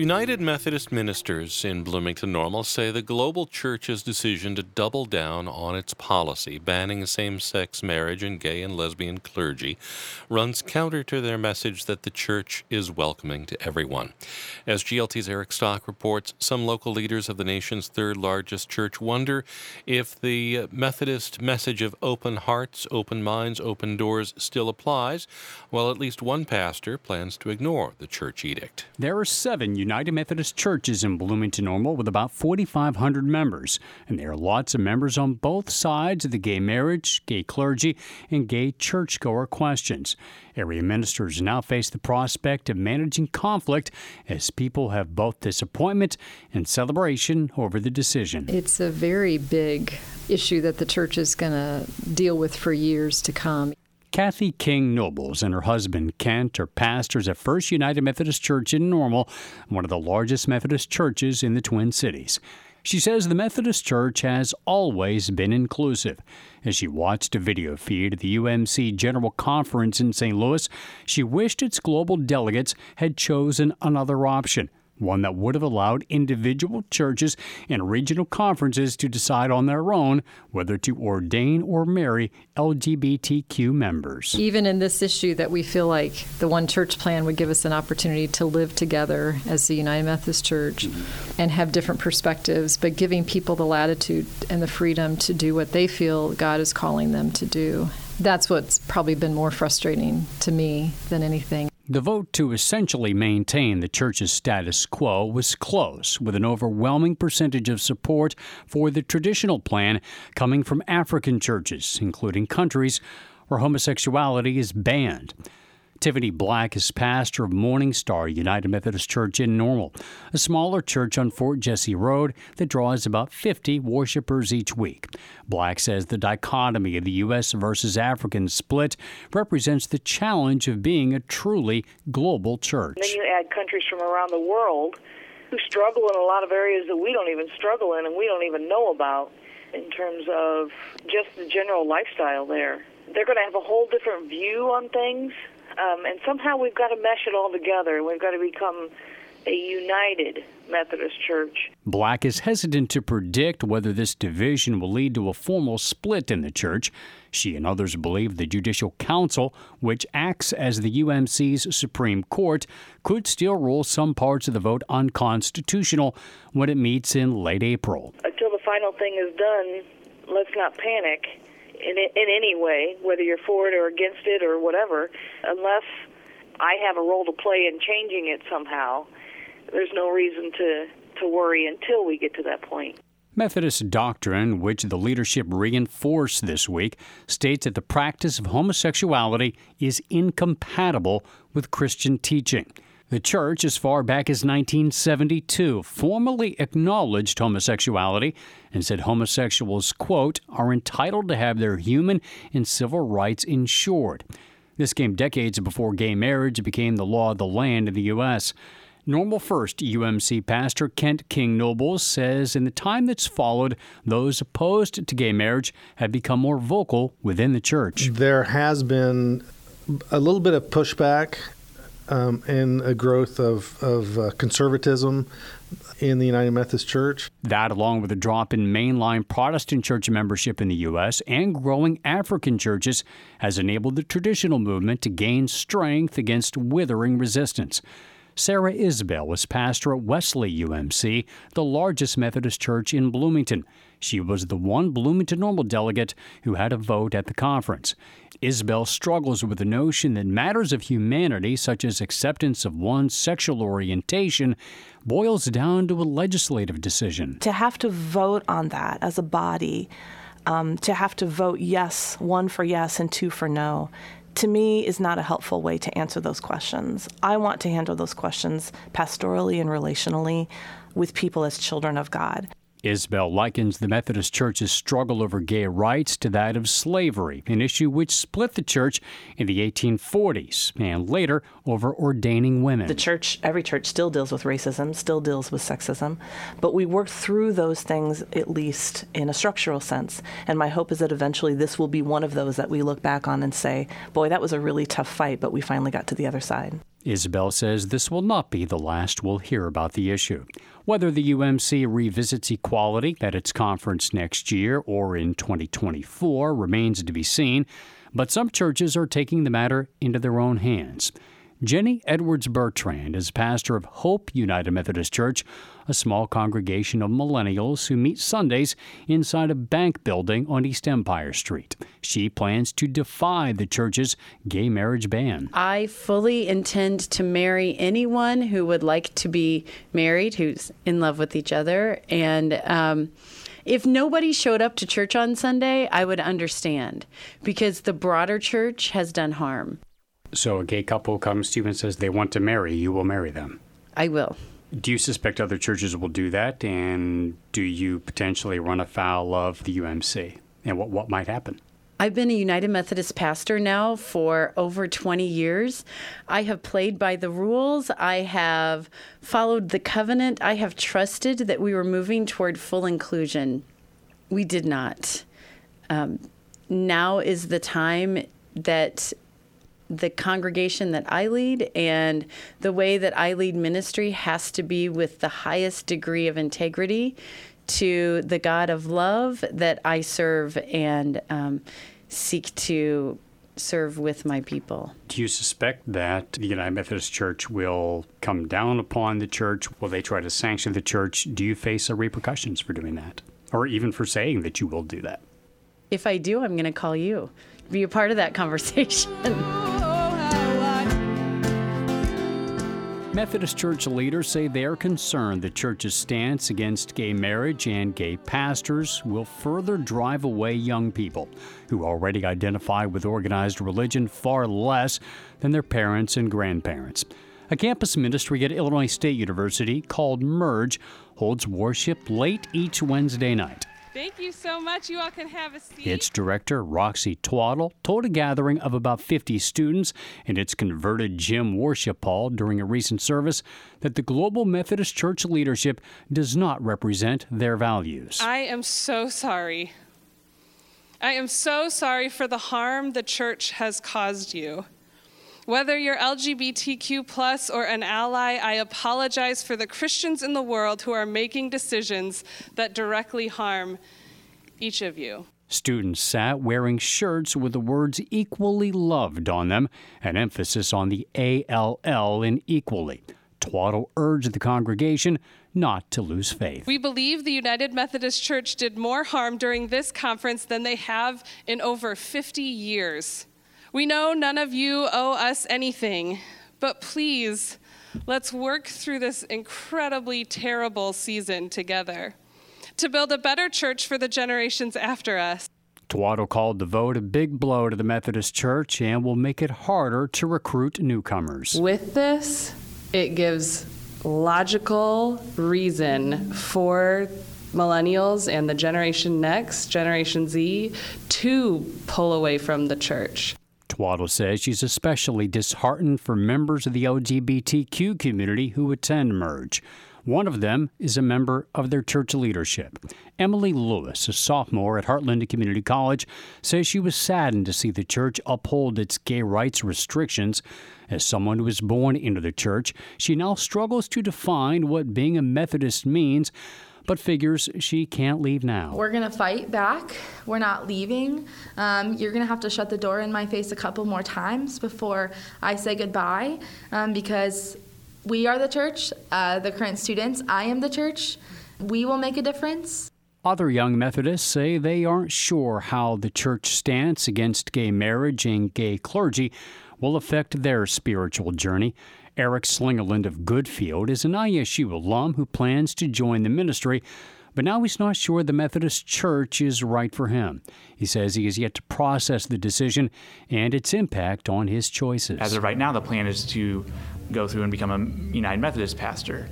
United Methodist Ministers in Bloomington Normal say the global church's decision to double down on its policy banning same-sex marriage and gay and lesbian clergy runs counter to their message that the church is welcoming to everyone. As GLT's Eric Stock reports, some local leaders of the nation's third-largest church wonder if the Methodist message of open hearts, open minds, open doors still applies, while at least one pastor plans to ignore the church edict. There are 7 United Methodist churches in Bloomington Normal with about 4,500 members, and there are lots of members on both sides of the gay marriage, gay clergy, and gay churchgoer questions. Area ministers now face the prospect of managing conflict as people have both disappointment and celebration over the decision. It's a very big issue that the church is going to deal with for years to come. Kathy King Nobles and her husband Kent are pastors at First United Methodist Church in Normal, one of the largest Methodist churches in the Twin Cities. She says the Methodist Church has always been inclusive. As she watched a video feed at the UMC General Conference in St. Louis, she wished its global delegates had chosen another option, one that would have allowed individual churches and regional conferences to decide on their own whether to ordain or marry LGBTQ members. Even in this issue that we feel like the one church plan would give us an opportunity to live together as the United Methodist Church and have different perspectives, but giving people the latitude and the freedom to do what they feel God is calling them to do. That's what's probably been more frustrating to me than anything. The vote to essentially maintain the church's status quo was close, with an overwhelming percentage of support for the traditional plan coming from African churches, including countries where homosexuality is banned. Tiffany Black is pastor of Morning Star United Methodist Church in Normal, a smaller church on Fort Jesse Road that draws about 50 worshipers each week. Black says the dichotomy of the U.S. versus African split represents the challenge of being a truly global church. Then you add countries from around the world who struggle in a lot of areas that we don't even struggle in and we don't even know about in terms of just the general lifestyle there. They're going to have a whole different view on things. And somehow we've got to mesh it all together. We've got to become a united Methodist church. Black is hesitant to predict whether this division will lead to a formal split in the church. She and others believe the Judicial Council, which acts as the UMC's Supreme Court, could still rule some parts of the vote unconstitutional when it meets in late April. Until the final thing is done, let's not panic in any way, whether you're for it or against it or whatever, unless I have a role to play in changing it somehow. There's no reason to worry until we get to that point. Methodist doctrine, which the leadership reinforced this week, states that the practice of homosexuality is incompatible with Christian teaching. The church, as far back as 1972, formally acknowledged homosexuality and said homosexuals, quote, are entitled to have their human and civil rights ensured. This came decades before gay marriage became the law of the land in the U.S. Normal First UMC pastor Kent King Nobles says in the time that's followed, those opposed to gay marriage have become more vocal within the church. There has been a little bit of pushback and a growth of conservatism in the United Methodist Church. That, along with a drop in mainline Protestant church membership in the U.S. and growing African churches, has enabled the traditional movement to gain strength against withering resistance. Sarah Isbell was pastor at Wesley UMC, the largest Methodist church in Bloomington. She was the one Bloomington Normal delegate who had a vote at the conference. Isbell struggles with the notion that matters of humanity, such as acceptance of one's sexual orientation, boils down to a legislative decision. To have to vote on that as a body, to have to vote yes, 1 for yes and 2 for no, to me is not a helpful way to answer those questions. I want to handle those questions pastorally and relationally with people as children of God. Isbell likens the Methodist Church's struggle over gay rights to that of slavery, an issue which split the church in the 1840s and later over ordaining women. The church, every church still deals with racism, still deals with sexism, but we work through those things at least in a structural sense. And my hope is that eventually this will be one of those that we look back on and say, boy, that was a really tough fight, but we finally got to the other side. Isabel says this will not be the last we'll hear about the issue. Whether the UMC revisits equality at its conference next year or in 2024 remains to be seen, but some churches are taking the matter into their own hands. Jenny Edwards-Bertrand is pastor of Hope United Methodist Church, a small congregation of millennials who meet Sundays inside a bank building on East Empire Street. She plans to defy the church's gay marriage ban. I fully intend to marry anyone who would like to be married, who's in love with each other. And if nobody showed up to church on Sunday, I would understand, because the broader church has done harm. So a gay couple comes to you and says they want to marry, you will marry them? I will. Do you suspect other churches will do that? And do you potentially run afoul of the UMC? And what might happen? I've been a United Methodist pastor now for over 20 years. I have played by the rules. I have followed the covenant. I have trusted that we were moving toward full inclusion. We did not. Now is the time that the congregation that I lead and the way that I lead ministry has to be with the highest degree of integrity to the God of love that I serve and seek to serve with my people. Do you suspect that the United Methodist Church will come down upon the church? Will they try to sanction the church? Do you face repercussions for doing that? Or even for saying that you will do that? If I do, I'm going to call you. Be a part of that conversation. Methodist Church leaders say they are concerned the church's stance against gay marriage and gay pastors will further drive away young people who already identify with organized religion far less than their parents and grandparents. A campus ministry at Illinois State University called Merge holds worship late each Wednesday night. Thank you so much. You all can have a seat. Its director, Roxy Twaddle, told a gathering of about 50 students in its converted gym worship hall during a recent service that the Global Methodist Church leadership does not represent their values. I am so sorry. I am so sorry for the harm the church has caused you. Whether you're LGBTQ+ or an ally, I apologize for the Christians in the world who are making decisions that directly harm each of you. Students sat wearing shirts with the words equally loved on them, an emphasis on the ALL in equally. Twaddle urged the congregation not to lose faith. We believe the United Methodist Church did more harm during this conference than they have in over 50 years. We know none of you owe us anything, but please, let's work through this incredibly terrible season together to build a better church for the generations after us. Twaddle called the vote a big blow to the Methodist Church and will make it harder to recruit newcomers. With this, it gives logical reason for millennials and the generation next, Generation Z, to pull away from the church. Twaddle says she's especially disheartened for members of the LGBTQ community who attend Merge. One of them is a member of their church leadership. Emily Lewis, a sophomore at Heartland Community College, says she was saddened to see the church uphold its gay rights restrictions. As someone who was born into the church, she now struggles to define what being a Methodist means, but figures she can't leave now. We're going to fight back. We're not leaving. You're going to have to shut the door in my face a couple more times before I say goodbye, because we are the church, the current students. I am the church. We will make a difference. Other young Methodists say they aren't sure how the church stance against gay marriage and gay clergy will affect their spiritual journey. Eric Slingerland of Goodfield is an ISU alum who plans to join the ministry, but now he's not sure the Methodist Church is right for him. He says he has yet to process the decision and its impact on his choices. As of right now, the plan is to go through and become a United Methodist pastor.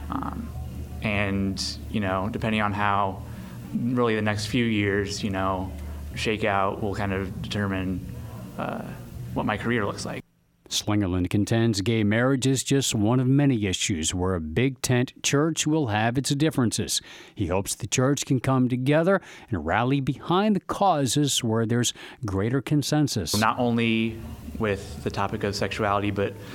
And, depending on how really the next few years, shake out, will kind of determine what my career looks like. Slingerland contends gay marriage is just one of many issues where a big tent church will have its differences. He hopes the church can come together and rally behind the causes where there's greater consensus. Not only with the topic of sexuality, but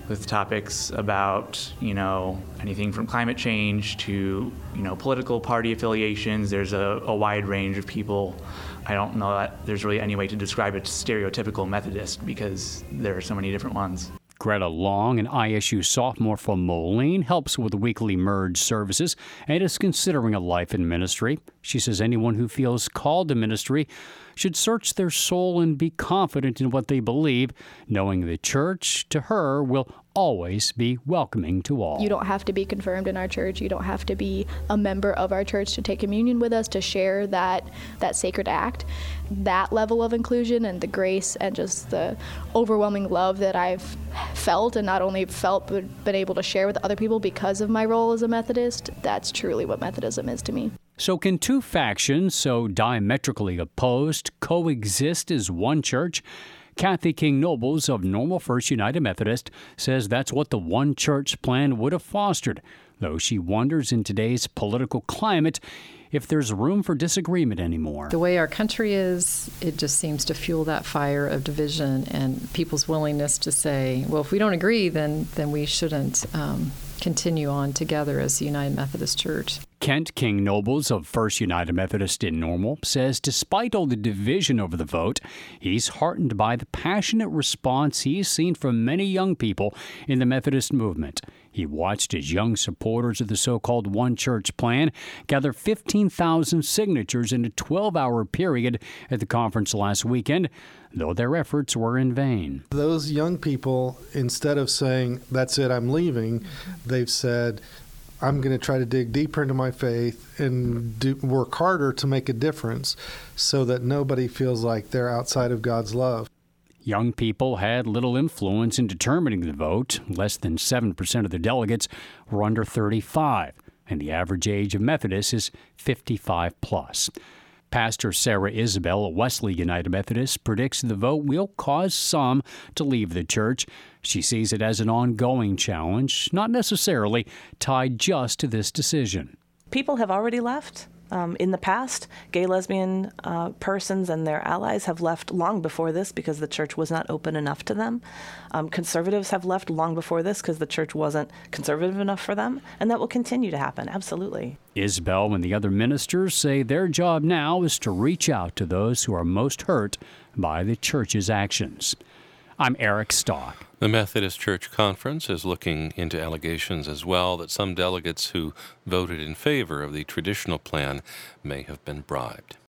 with topics about, anything from climate change to, political party affiliations. There's a wide range of people. I don't know that there's really any way to describe a stereotypical Methodist because there are so many different ones. Greta Long, an ISU sophomore from Moline, helps with weekly Merge services and is considering a life in ministry. She says anyone who feels called to ministry should search their soul and be confident in what they believe, knowing the church, to her, will always be welcoming to all. You don't have to be confirmed in our church. You don't have to be a member of our church to take communion with us, to share that sacred act. That level of inclusion and the grace and just the overwhelming love that I've felt, and not only felt but been able to share with other people because of my role as a Methodist, that's truly what Methodism is to me. So can two factions so diametrically opposed coexist as one church? Kathy King Nobles of Normal First United Methodist says that's what the one church plan would have fostered, though she wonders in today's political climate if there's room for disagreement anymore. The way our country is, it just seems to fuel that fire of division and people's willingness to say, well, if we don't agree, then we shouldn't continue on together as the United Methodist Church. Kent King Nobles of First United Methodist in Normal says despite all the division over the vote, he's heartened by the passionate response he's seen from many young people in the Methodist movement. He watched as young supporters of the so-called One Church plan gather 15,000 signatures in a 12-hour period at the conference last weekend, though their efforts were in vain. Those young people, instead of saying, that's it, I'm leaving, they've said, I'm going to try to dig deeper into my faith and work harder to make a difference so that nobody feels like they're outside of God's love. Young people had little influence in determining the vote. Less than 7% of the delegates were under 35, and the average age of Methodists is 55 plus. Pastor Sarah Isabel at Wesley United Methodist predicts the vote will cause some to leave the church. She sees it as an ongoing challenge, not necessarily tied just to this decision. People have already left. In the past, gay, lesbian persons and their allies have left long before this because the church was not open enough to them. Conservatives have left long before this because the church wasn't conservative enough for them, and that will continue to happen, absolutely. Isabel and the other ministers say their job now is to reach out to those who are most hurt by the church's actions. I'm Eric Stock. The Methodist Church Conference is looking into allegations as well that some delegates who voted in favor of the traditional plan may have been bribed.